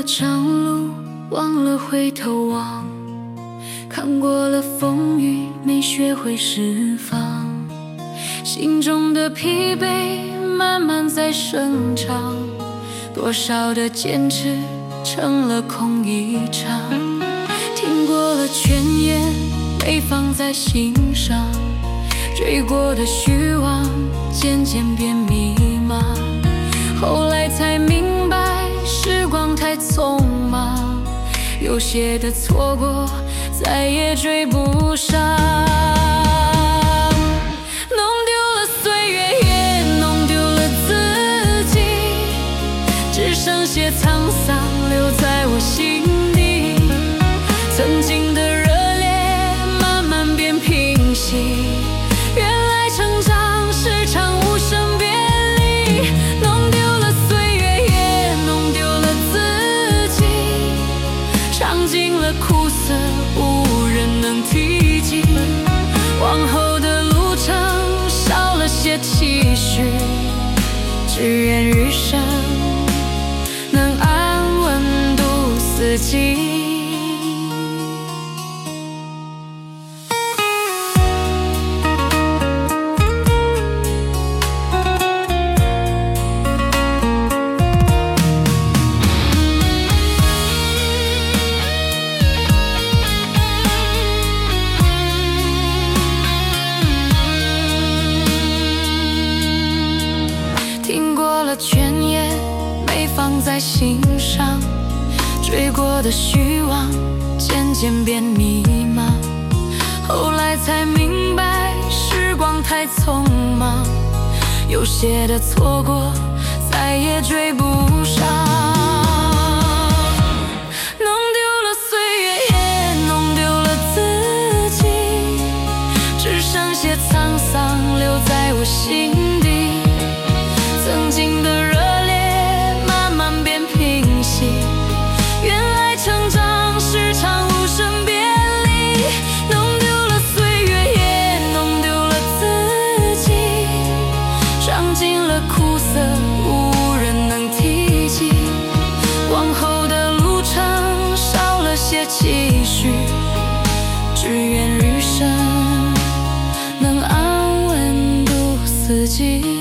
了长路，忘了回头望，看过了风雨，没学会释放，心中的疲惫慢慢在生长，多少的坚持成了空一场，听过了劝言没放在心上，追过的虚妄渐渐变迷茫，后来才明白时光太匆忙，有些的错过再也追不上，弄丢了岁月也弄丢了自己，只剩些沧桑留在我心底，曾经的热烈慢慢变平息，原来成长是场无声别离，弄丢了岁月也弄丢了自己，尝尽了苦涩无人能提及，往后的路程少了些期许，只愿余生能安稳度四季。听过了劝言没放在心上，追过的虚妄渐渐变迷茫，后来才明白时光太匆忙，有些的错过再也追不上，弄丢了岁月也弄丢了自己，只剩些沧桑留在我心底，曾经的热烈慢慢变平息，原来成长是场无声别离，弄丢了岁月也弄丢了自己，尝尽了苦涩无人能提及，往后的路程少了些期许，只愿余生能安稳度四季。